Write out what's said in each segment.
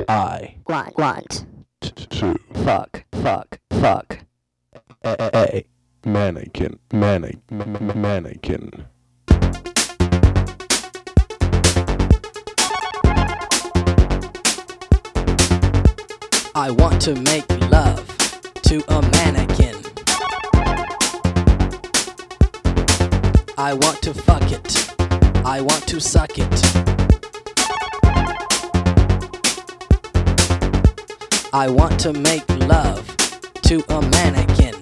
I want to fuck a mannequin. I want to make love to a mannequin. I want to fuck it. I want to suck it. I want to make love to a mannequin.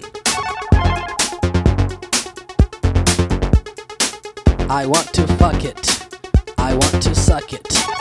I want to fuck it. I want to suck it.